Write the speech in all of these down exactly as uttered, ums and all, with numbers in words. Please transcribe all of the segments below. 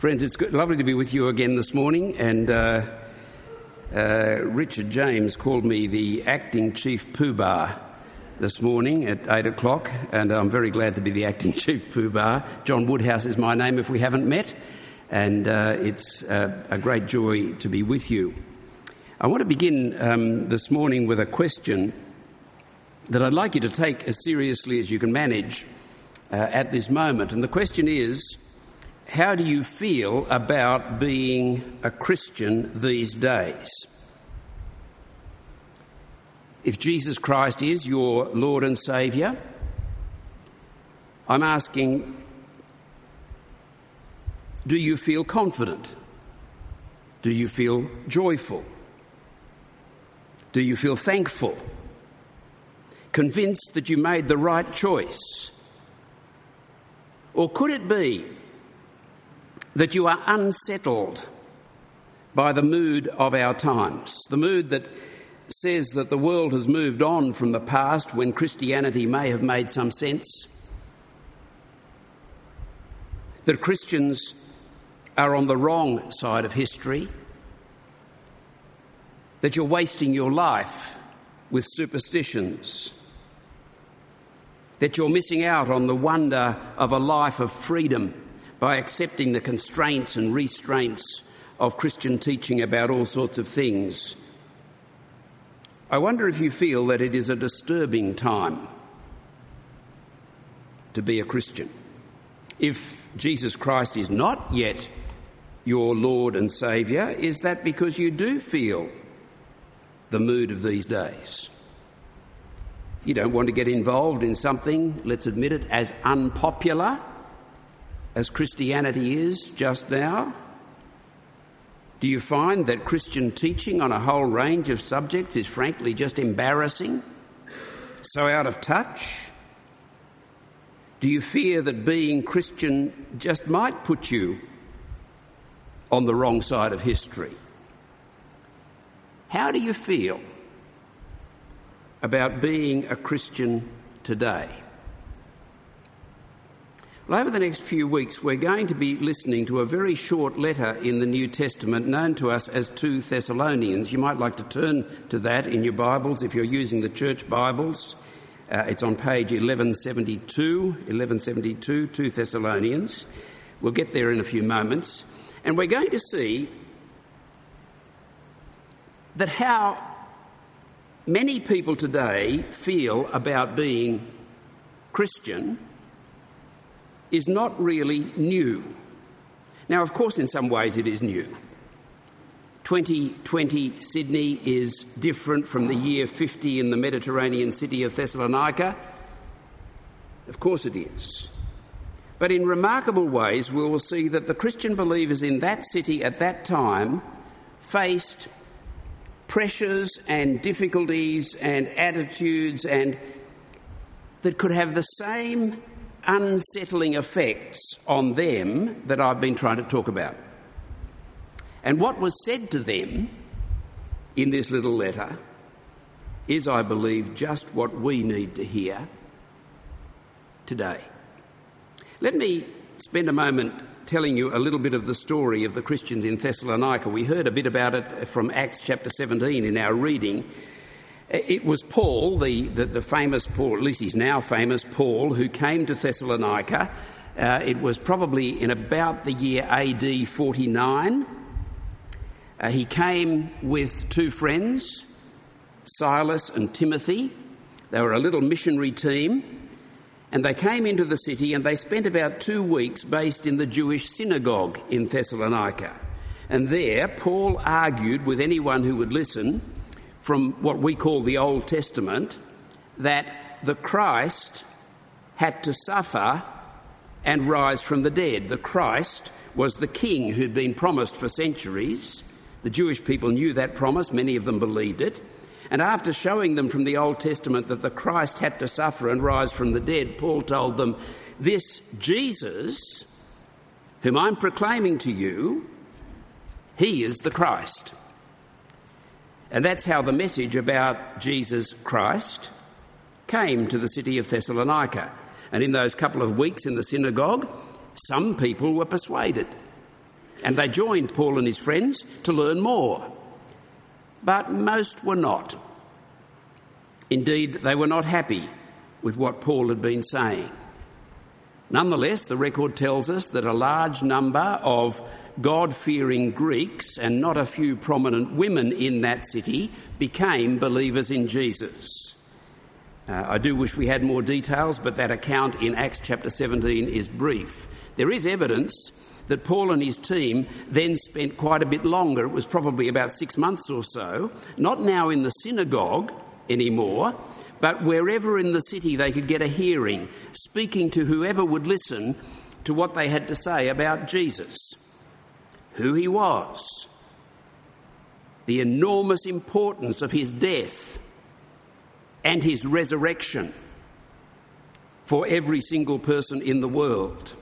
Friends, it's good, lovely to be with you again this morning, and uh, uh, Richard James called me the acting chief poobah this morning at eight o'clock, and I'm very glad to be the acting chief poobah. John Woodhouse is my name if we haven't met, and uh, it's uh, a great joy to be with you. I want to begin um, this morning with a question that I'd like you to take as seriously as you can manage uh, at this moment, and the question is, how do you feel about being a Christian these days? If Jesus Christ is your Lord and Saviour, I'm asking, do you feel confident? Do you feel joyful? Do you feel thankful? Convinced that you made the right choice? Or could it be that you are unsettled by the mood of our times, the mood that says that the world has moved on from the past when Christianity may have made some sense, that Christians are on the wrong side of history, that you're wasting your life with superstitions, that you're missing out on the wonder of a life of freedom by accepting the constraints and restraints of Christian teaching about all sorts of things. I wonder if you feel that it is a disturbing time to be a Christian. If Jesus Christ is not yet your Lord and Saviour, is that because you do feel the mood of these days? You don't want to get involved in something, let's admit it, as unpopular as Christianity is just now? Do you find that Christian teaching on a whole range of subjects is frankly just embarrassing, so out of touch? Do you fear that being Christian just might put you on the wrong side of history? How do you feel about being a Christian today? Well, over the next few weeks, we're going to be listening to a very short letter in the New Testament known to us as Second Thessalonians. You might like to turn to that in your Bibles if you're using the church Bibles. Uh, it's on page eleven seventy-two, eleven seventy-two, Second Thessalonians. We'll get there in a few moments. And we're going to see that how many people today feel about being Christian is not really new. Now, of course, in some ways it is new. twenty twenty Sydney is different from the year fifty in the Mediterranean city of Thessalonica. Of course it is. But in remarkable ways, we will see that the Christian believers in that city at that time faced pressures and difficulties and attitudes and that could have the same unsettling effects on them that I've been trying to talk about. And what was said to them in this little letter is, I believe, just what we need to hear today. Let me spend a moment telling you a little bit of the story of the Christians in Thessalonica. We heard a bit about it from Acts chapter seventeen in our reading. It was Paul, the, the, the famous Paul, at least he's now famous Paul, who came to Thessalonica. Uh, it was probably in about the year A D forty-nine. Uh, he came with two friends, Silas and Timothy. They were a little missionary team, and they came into the city and they spent about two weeks based in the Jewish synagogue in Thessalonica. And there, Paul argued with anyone who would listen from what we call the Old Testament, that the Christ had to suffer and rise from the dead. The Christ was the king who'd been promised for centuries. The Jewish people knew that promise, many of them believed it. And after showing them from the Old Testament that the Christ had to suffer and rise from the dead, Paul told them, this Jesus, whom I'm proclaiming to you, he is the Christ. And that's how the message about Jesus Christ came to the city of Thessalonica. And in those couple of weeks in the synagogue, some people were persuaded. and they joined Paul and his friends to learn more. But most were not. Indeed, they were not happy with what Paul had been saying. Nonetheless, the record tells us that a large number of God-fearing Greeks and not a few prominent women in that city became believers in Jesus. Uh, I do wish we had more details, but that account in Acts chapter seventeen is brief. There is evidence that Paul and his team then spent quite a bit longer, it was probably about six months or so, not now in the synagogue anymore, but wherever in the city they could get a hearing, speaking to whoever would listen to what they had to say about Jesus, who he was, the enormous importance of his death and his resurrection for every single person in the world.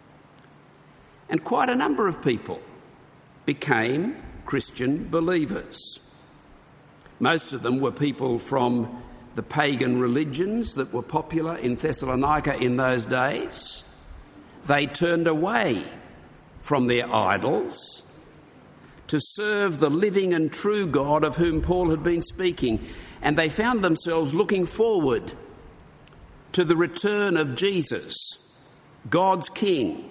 And quite a number of people became Christian believers. Most of them were people from the pagan religions that were popular in Thessalonica in those days. They turned away from their idols to serve the living and true God of whom Paul had been speaking, and they found themselves looking forward to the return of Jesus, God's King,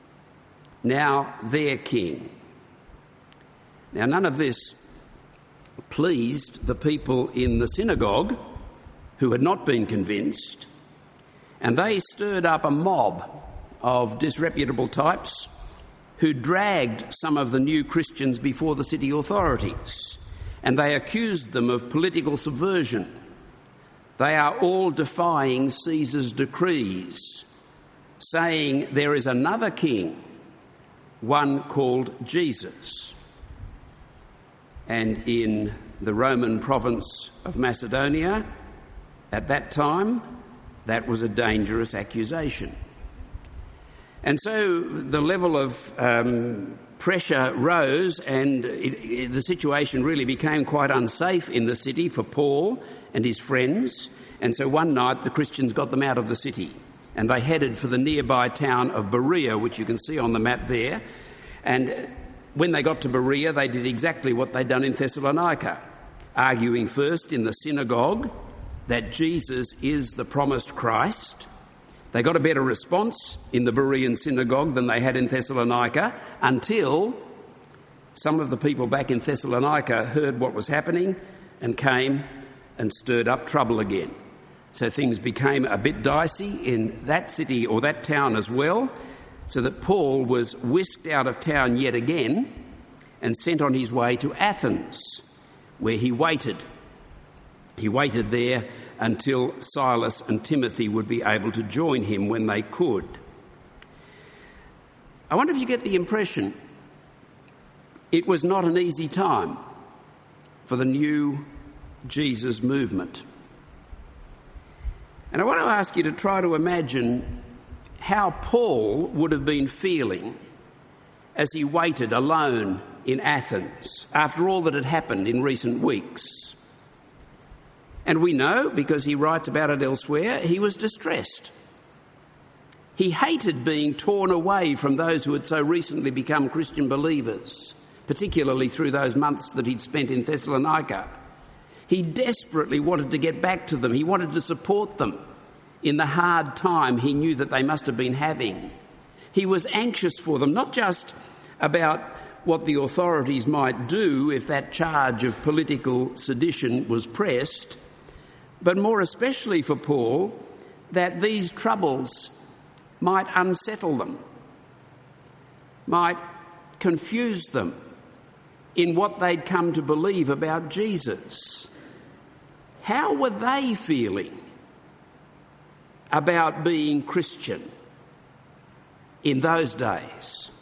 now their King. Now, none of this pleased the people in the synagogue who had not been convinced, and they stirred up a mob of disreputable types who dragged some of the new Christians before the city authorities, and they accused them of political subversion. They are all defying Caesar's decrees, saying there is another king, one called Jesus. And in the Roman province of Macedonia, at that time, that was a dangerous accusation. And so the level of um, pressure rose, and it, it, the situation really became quite unsafe in the city for Paul and his friends. And so one night the Christians got them out of the city, and they headed for the nearby town of Berea, which you can see on the map there. And when they got to Berea, they did exactly what they'd done in Thessalonica, arguing first in the synagogue that Jesus is the promised Christ. They got a better response in the Berean synagogue than they had in Thessalonica, until some of the people back in Thessalonica heard what was happening and came and stirred up trouble again. So things became a bit dicey in that city or that town as well, so that Paul was whisked out of town yet again and sent on his way to Athens, where he waited. He waited there until Silas and Timothy would be able to join him when they could. I wonder if you get the impression it was not an easy time for the new Jesus movement. And I want to ask you to try to imagine how Paul would have been feeling as he waited alone in Athens after all that had happened in recent weeks. And we know, because he writes about it elsewhere, he was distressed. He hated being torn away from those who had so recently become Christian believers, particularly through those months that he'd spent in Thessalonica. He desperately wanted to get back to them. He wanted to support them in the hard time he knew that they must have been having. He was anxious for them, not just about what the authorities might do if that charge of political sedition was pressed, but more especially for Paul, that these troubles might unsettle them, might confuse them in what they'd come to believe about Jesus. How were they feeling about being Christian in those days?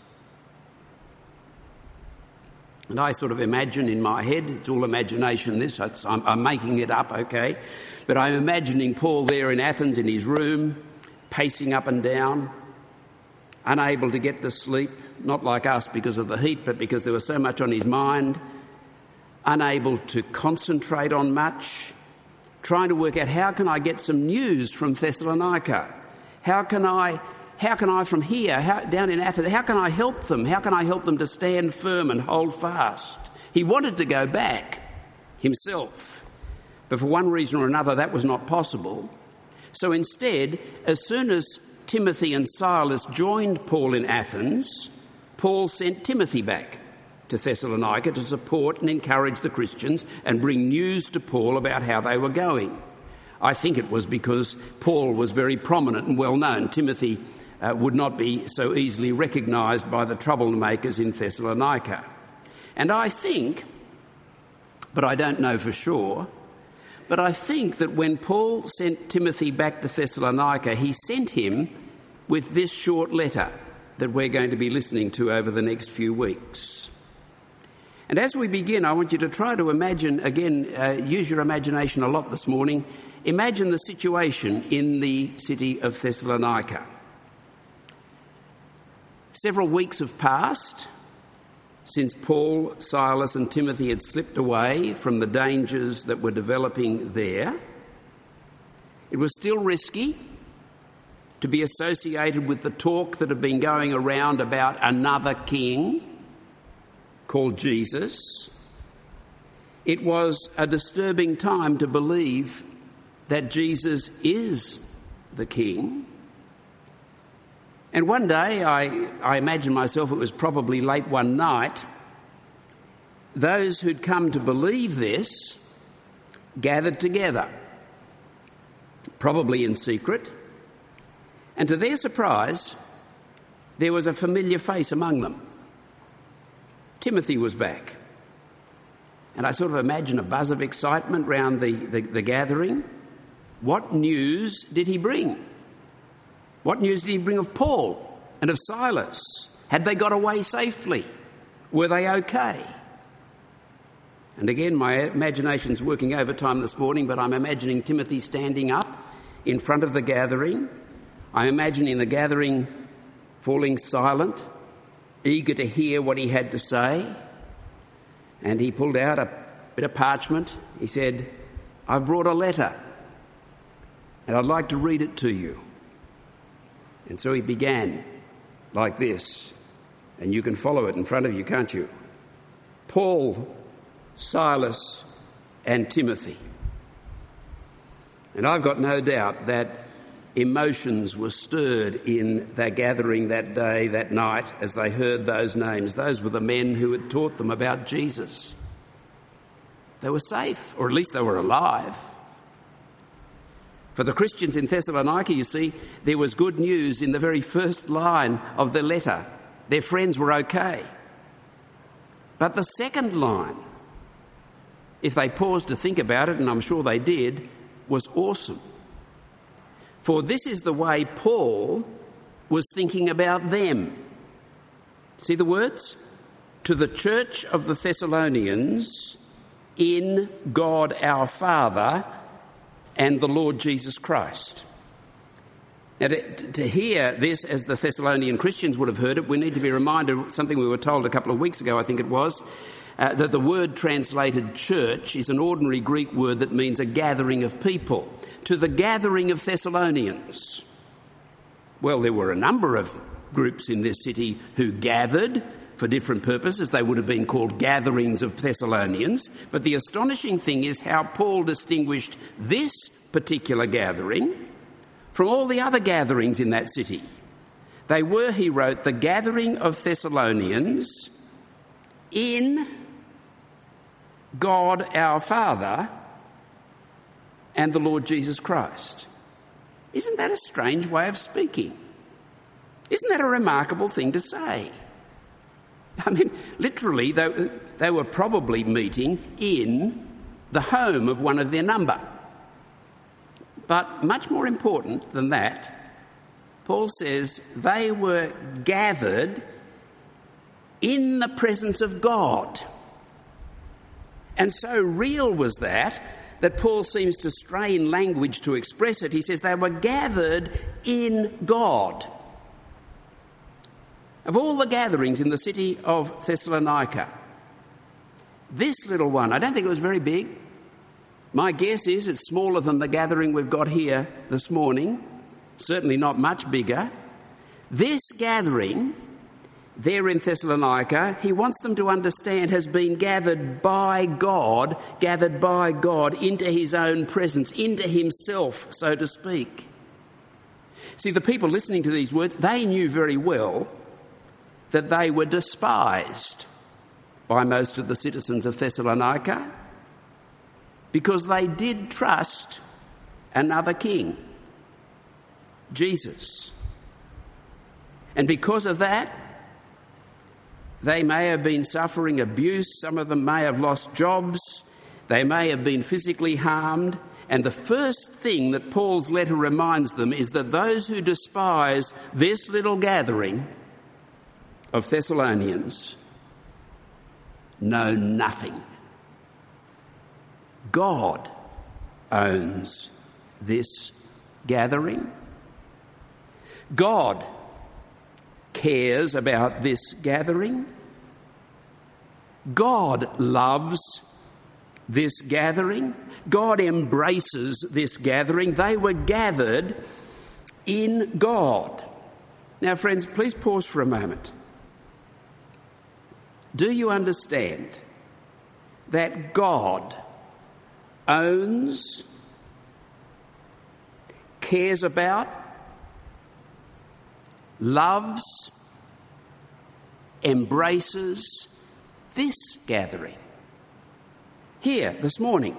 And I sort of imagine in my head, it's all imagination this, it's, I'm, I'm making it up, okay, but I'm imagining Paul there in Athens in his room, pacing up and down, unable to get to sleep, not like us because of the heat, but because there was so much on his mind, unable to concentrate on much, trying to work out how can I get some news from Thessalonica? How can I how can I from here, how, down in Athens, how can I help them? How can I help them to stand firm and hold fast? He wanted to go back himself, but for one reason or another that was not possible. So instead, as soon as Timothy and Silas joined Paul in Athens, Paul sent Timothy back to Thessalonica to support and encourage the Christians and bring news to Paul about how they were going. I think it was because Paul was very prominent and well known. Timothy uh, would not be so easily recognised by the troublemakers in Thessalonica. And I think, but I don't know for sure, but I think that when Paul sent Timothy back to Thessalonica, he sent him with this short letter that we're going to be listening to over the next few weeks. And as we begin, I want you to try to imagine, again, uh, use your imagination a lot this morning. Imagine the situation in the city of Thessalonica. Several weeks have passed since Paul, Silas and Timothy had slipped away from the dangers that were developing there. It was still risky to be associated with the talk that had been going around about another king called Jesus. It was a disturbing time to believe that Jesus is the king. And one day, I, I imagine myself, it was probably late one night, those who'd come to believe this gathered together, probably in secret, and to their surprise, there was a familiar face among them. Timothy was back. And I sort of imagine a buzz of excitement round the, the, the gathering. What news did he bring? What news did he bring of Paul and of Silas? Had they got away safely? Were they okay? And again, my imagination's working overtime this morning, but I'm imagining Timothy standing up in front of the gathering. I'm imagining the gathering falling silent, eager to hear what he had to say. And he pulled out a bit of parchment. He said, "I've brought a letter, and I'd like to read it to you." And so he began like this, and you can follow it in front of you, can't you? Paul, Silas, and Timothy. And I've got no doubt that emotions were stirred in their gathering that day, that night, as they heard those names. Those were the men who had taught them about Jesus. They were safe, or at least they were alive. For the Christians in Thessalonica, you see, there was good news in the very first line of the letter. Their friends were okay. But the second line, if they paused to think about it, and I'm sure they did, was awesome. For this is the way Paul was thinking about them. See the words? To the church of the Thessalonians, in God our Father and the Lord Jesus Christ. Now, to, to hear this as the Thessalonian Christians would have heard it, we need to be reminded of something we were told a couple of weeks ago, I think it was, uh, that the word translated church is an ordinary Greek word that means a gathering of people. To the gathering of Thessalonians. Well, there were a number of groups in this city who gathered for different purposes. They would have been called gatherings of Thessalonians. But the astonishing thing is how Paul distinguished this particular gathering from all the other gatherings in that city. They were, he wrote, the gathering of Thessalonians in God our Father and the Lord Jesus Christ. Isn't that a strange way of speaking? Isn't that a remarkable thing to say? I mean, literally, they, they were probably meeting in the home of one of their number. But much more important than that, Paul says they were gathered in the presence of God. And so real was that, that Paul seems to strain language to express it. He says they were gathered in God. Of all the gatherings in the city of Thessalonica, this little one, I don't think it was very big. My guess is it's smaller than the gathering we've got here this morning, certainly not much bigger. This gathering there in Thessalonica, he wants them to understand, has been gathered by God, gathered by God into his own presence, into himself, so to speak. See, the people listening to these words, they knew very well that they were despised by most of the citizens of Thessalonica because they did trust another king, Jesus. And because of that, they may have been suffering abuse, some of them may have lost jobs, they may have been physically harmed. And the first thing that Paul's letter reminds them is that those who despise this little gathering of Thessalonians know nothing. God owns this gathering. God cares about this gathering. God loves this gathering. God embraces this gathering. They were gathered in God. Now, friends, please pause for a moment. Do you understand that God owns, cares about, loves, embraces this gathering here this morning?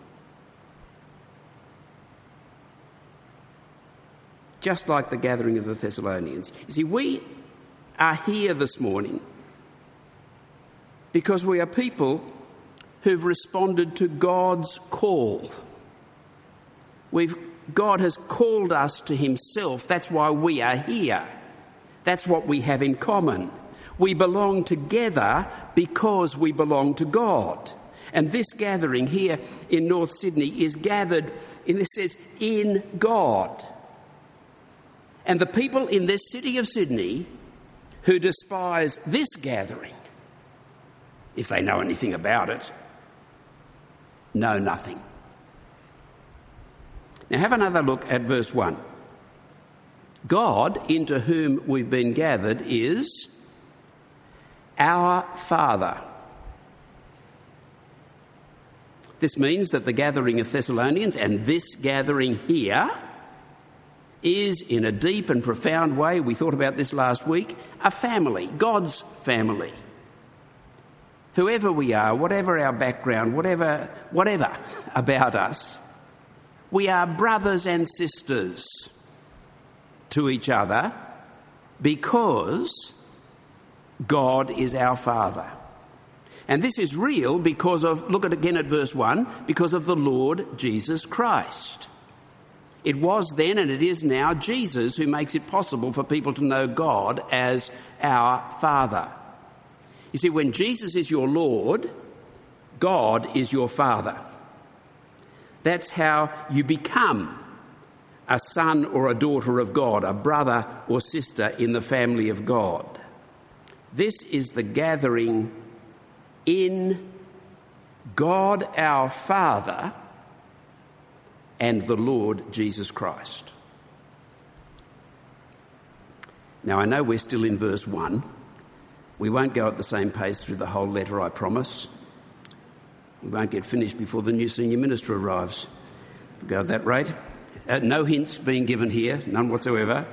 Just like the gathering of the Thessalonians. You see, we are here this morning because we are people who've responded to God's call. We've, God has called us to himself. That's why we are here. That's what we have in common. We belong together because we belong to God. And this gathering here in North Sydney is gathered, in this sense, in God. And the people in this city of Sydney who despise this gathering, if they know anything about it, know nothing. Now have another look at verse one. God, into whom we've been gathered, is our Father. This means that the gathering of Thessalonians and this gathering here is, in a deep and profound way, we thought about this last week, a family, God's family. Whoever we are, whatever our background, whatever, whatever about us, we are brothers and sisters to each other because God is our Father. And this is real because of, look at again at verse one, because of the Lord Jesus Christ. It was then and it is now Jesus who makes it possible for people to know God as our Father. You see, when Jesus is your Lord, God is your Father. That's how you become a son or a daughter of God, a brother or sister in the family of God. This is the gathering in God our Father and the Lord Jesus Christ. Now, I know we're still in verse one. We won't go at the same pace through the whole letter, I promise. We won't get finished before the new senior minister arrives. We'll go at that rate. Uh, no hints being given here, none whatsoever.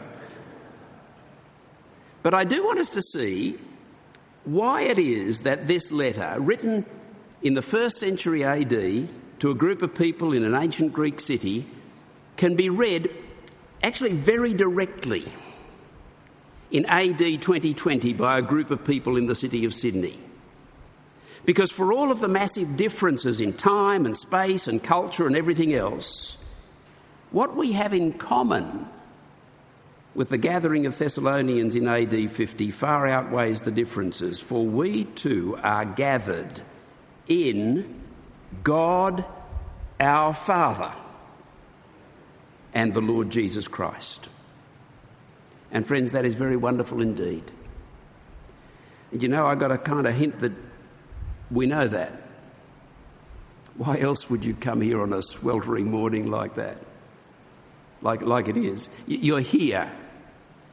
But I do want us to see why it is that this letter, written in the first century A D to a group of people in an ancient Greek city, can be read actually very directly in A D twenty twenty by a group of people in the city of Sydney. Because for all of the massive differences in time and space and culture and everything else, what we have in common with the gathering of Thessalonians in A D fifty far outweighs the differences, for we too are gathered in God our Father and the Lord Jesus Christ. And friends, that is very wonderful indeed. And you know, I got a kind of hint that we know that. Why else would you come here on a sweltering morning like that? Like, like it is. You're here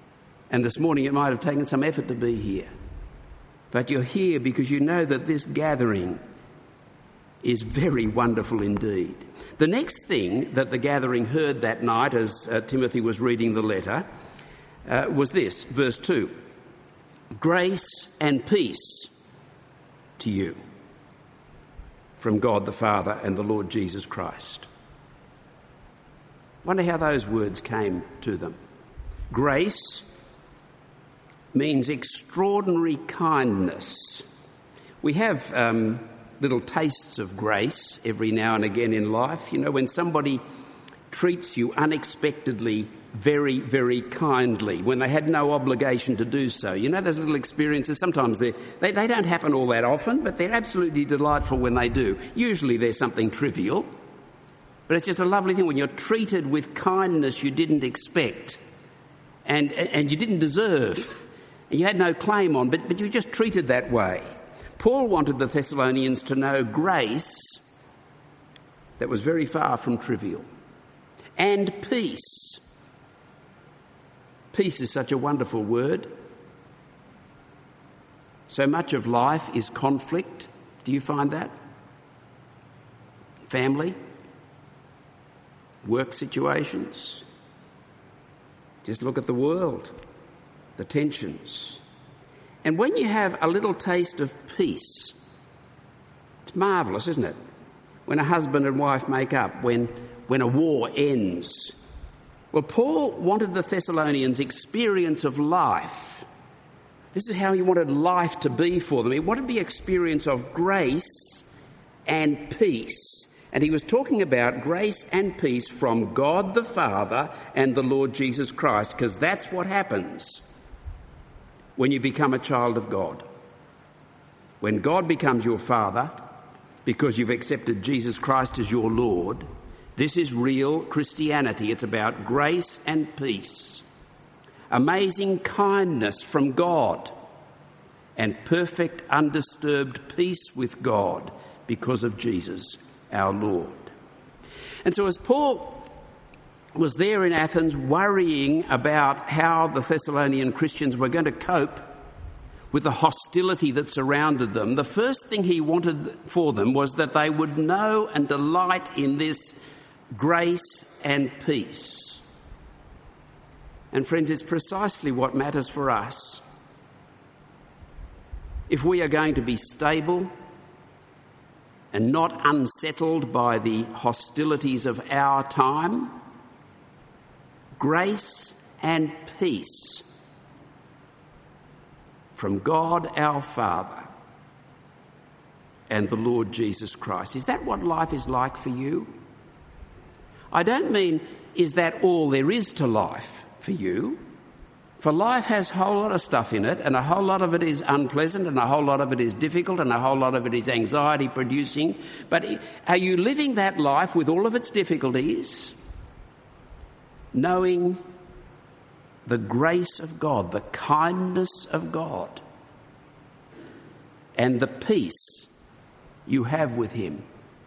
And this morning it might have taken some effort to be here. But you're here because you know that this gathering is very wonderful indeed. The next thing that the gathering heard that night as uh, Timothy was reading the letter uh, was this, verse two. Grace and peace to you from God the Father and the Lord Jesus Christ. Wonder how those words came to them. Grace means extraordinary kindness. We have um, little tastes of grace every now and again in life. You know, when somebody treats you unexpectedly very, very kindly, when they had no obligation to do so. You know, those little experiences, sometimes they they they don't happen all that often, but they're absolutely delightful when they do. Usually there's something trivial, but it's just a lovely thing when you're treated with kindness you didn't expect and and you didn't deserve. You had no claim on, but, but you were just treated that way. Paul wanted the Thessalonians to know grace that was very far from trivial. And peace. Peace is such a wonderful word. So much of life is conflict. Do you find that? Family, work situations. Just look at the world. The tensions. And when you have a little taste of peace, it's marvellous, isn't it? When a husband and wife make up, when, when a war ends. Well, Paul wanted the Thessalonians' experience of life. This is how he wanted life to be for them. He wanted the experience of grace and peace. And he was talking about grace and peace from God the Father and the Lord Jesus Christ, because that's what happens when you become a child of God. When God becomes your Father, because you've accepted Jesus Christ as your Lord, this is real Christianity. It's about grace and peace, amazing kindness from God, and perfect undisturbed peace with God because of Jesus, our Lord. And so as Paul was there in Athens worrying about how the Thessalonian Christians were going to cope with the hostility that surrounded them, the first thing he wanted for them was that they would know and delight in this grace and peace. And friends, it's precisely what matters for us. If we are going to be stable and not unsettled by the hostilities of our time, grace and peace from God our Father and the Lord Jesus Christ. Is that what life is like for you? I don't mean, is that all there is to life for you? For life has a whole lot of stuff in it, and a whole lot of it is unpleasant, and a whole lot of it is difficult, and a whole lot of it is anxiety-producing. But are you living that life with all of its difficulties, knowing the grace of God, the kindness of God, and the peace you have with him?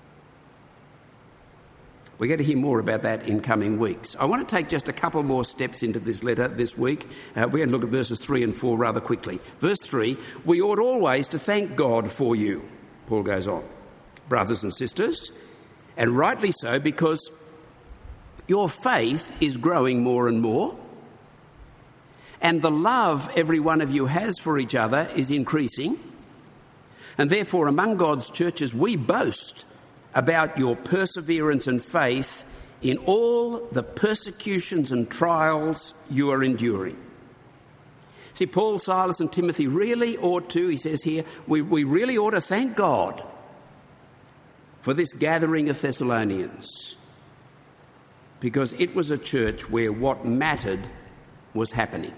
We're going to hear more about that in coming weeks. I want to take just a couple more steps into this letter this week. Uh, we're going to look at verses three and four rather quickly. Verse three, we ought always to thank God for you, Paul goes on, brothers and sisters, and rightly so, because your faith is growing more and more, and the love every one of you has for each other is increasing, and therefore among God's churches we boast about your perseverance and faith in all the persecutions and trials you are enduring. See, Paul, Silas and Timothy really ought to, he says here, we, we really ought to thank God for this gathering of Thessalonians, because it was a church where what mattered was happening.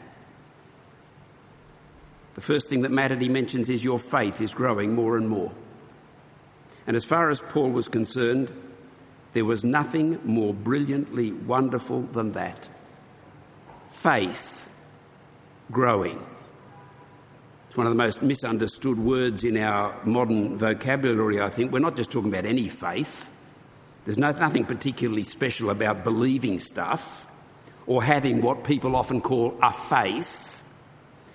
The first thing that mattered, he mentions, is your faith is growing more and more. And as far as Paul was concerned, there was nothing more brilliantly wonderful than that. Faith growing. It's one of the most misunderstood words in our modern vocabulary, I think. We're not just talking about any faith. There's no, nothing particularly special about believing stuff or having what people often call a faith.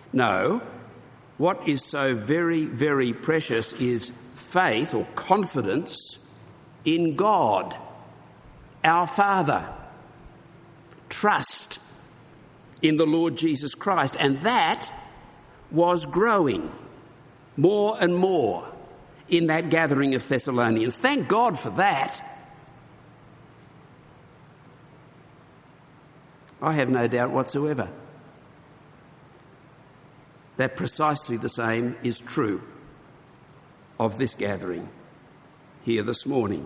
No, what is so very, very precious is faith or confidence in God, our Father. Trust in the Lord Jesus Christ. And that was growing more and more in that gathering of Thessalonians. Thank God for that. I have no doubt whatsoever that precisely the same is true of this gathering here this morning.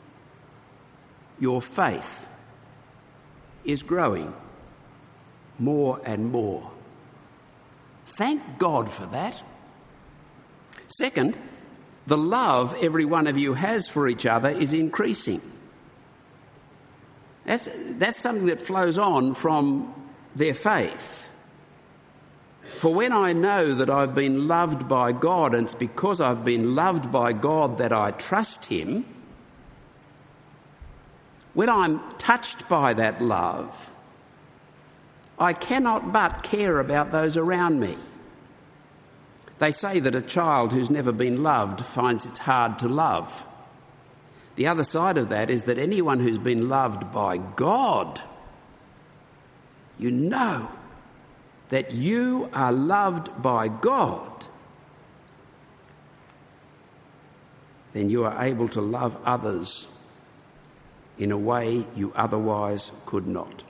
Your faith is growing more and more. Thank God for that. Second, the love every one of you has for each other is increasing. That's, that's something that flows on from their faith. For when I know that I've been loved by God, and it's because I've been loved by God that I trust him, when I'm touched by that love, I cannot but care about those around me. They say that a child who's never been loved finds it hard to love. The other side of that is that anyone who's been loved by God, you know that you are loved by God, then you are able to love others in a way you otherwise could not.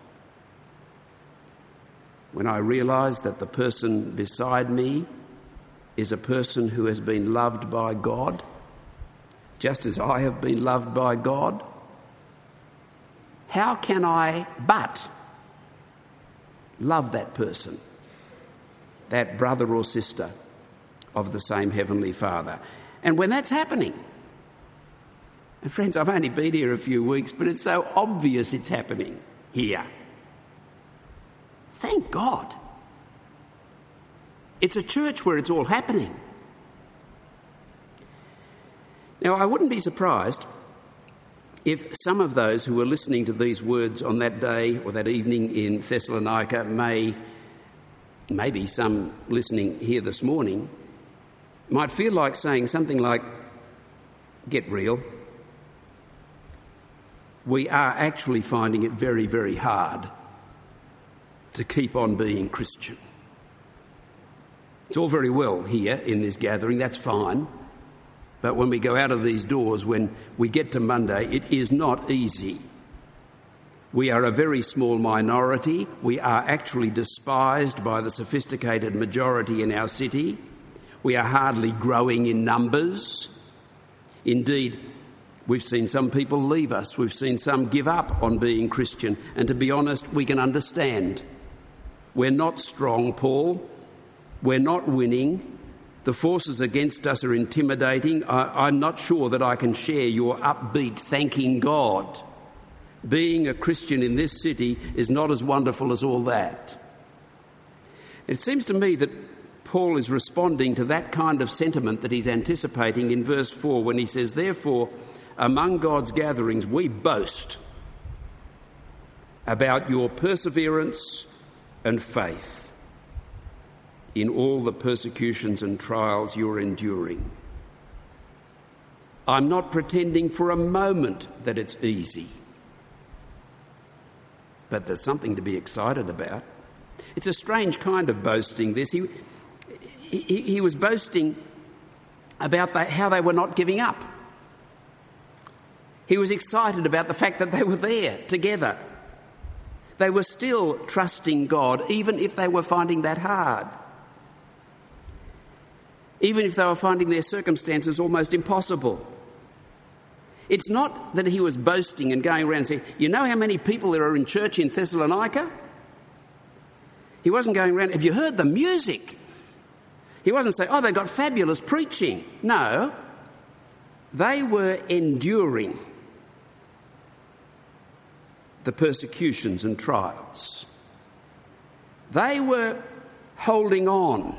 When I realise that the person beside me is a person who has been loved by God, just as I have been loved by God, how can I but love that person, that brother or sister of the same Heavenly Father? And when that's happening, and friends, I've only been here a few weeks, but it's so obvious it's happening here. Thank God. It's a church where it's all happening. Now, I wouldn't be surprised if some of those who were listening to these words on that day or that evening in Thessalonica, may, maybe some listening here this morning, might feel like saying something like, get real. We are actually finding it very, very hard to keep on being Christian. It's all very well here in this gathering, that's fine. But when we go out of these doors, when we get to Monday, it is not easy. We are a very small minority. We are actually despised by the sophisticated majority in our city. We are hardly growing in numbers. Indeed, we've seen some people leave us. We've seen some give up on being Christian. And to be honest, we can understand. We're not strong, Paul. We're not winning. The forces against us are intimidating. I, I'm not sure that I can share your upbeat thanking God. Being a Christian in this city is not as wonderful as all that. It seems to me that Paul is responding to that kind of sentiment that he's anticipating in verse four when he says, therefore, among God's gatherings we boast about your perseverance and faith in all the persecutions and trials you're enduring. I'm not pretending for a moment that it's easy, but there's something to be excited about. It's a strange kind of boasting, this. He, he, he was boasting about the, how they were not giving up. He was excited about the fact that they were there together. They were still trusting God, even if they were finding that hard. Even if they were finding their circumstances almost impossible. It's not that he was boasting and going around saying, you know how many people there are in church in Thessalonica? He wasn't going around, have you heard the music? He wasn't saying, oh, they got fabulous preaching. No, they were enduring the persecutions and trials. They were holding on.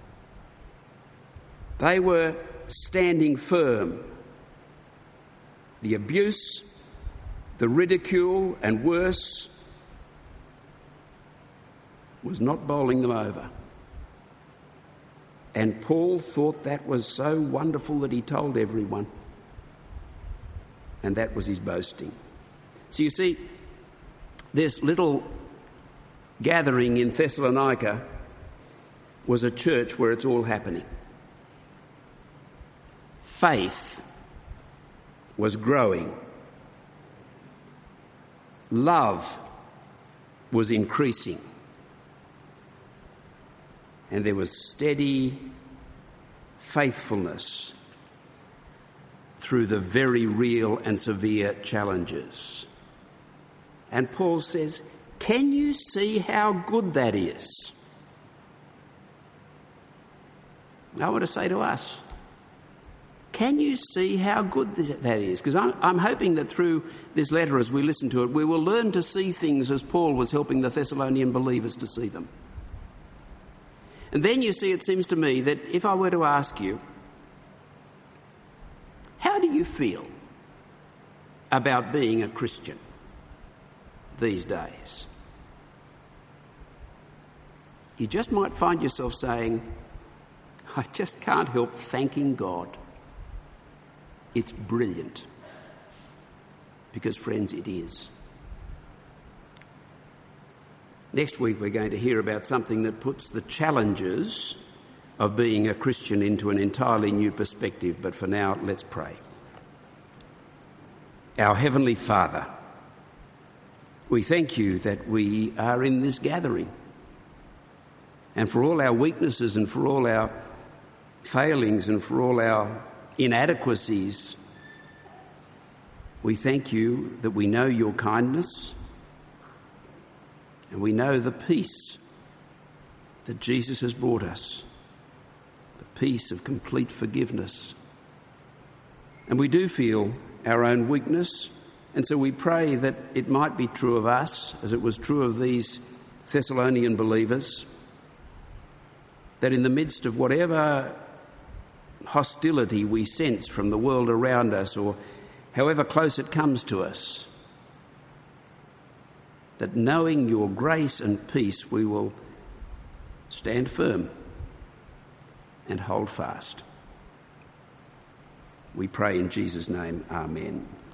They were standing firm. The abuse, the ridicule, and worse, was not bowling them over. And Paul thought that was so wonderful that he told everyone. And that was his boasting. So you see, this little gathering in Thessalonica was a church where it's all happening. Faith was growing. Love was increasing. And there was steady faithfulness through the very real and severe challenges. And Paul says, can you see how good that is? I want to say to us, can you see how good that is? Because I'm, I'm hoping that through this letter, as we listen to it, we will learn to see things as Paul was helping the Thessalonian believers to see them. And then you see, it seems to me that if I were to ask you, how do you feel about being a Christian these days? You just might find yourself saying, I just can't help thanking God. It's brilliant. Because, friends, it is. Next week we're going to hear about something that puts the challenges of being a Christian into an entirely new perspective. But for now, let's pray. Our Heavenly Father, we thank you that we are in this gathering. And for all our weaknesses and for all our failings and for all our inadequacies, we thank you that we know your kindness and we know the peace that Jesus has brought us, the peace of complete forgiveness. And we do feel our own weakness, and so we pray that it might be true of us, as it was true of these Thessalonian believers, that in the midst of whatever hostility we sense from the world around us, or however close it comes to us, that knowing your grace and peace, we will stand firm and hold fast. We pray in Jesus' name, amen.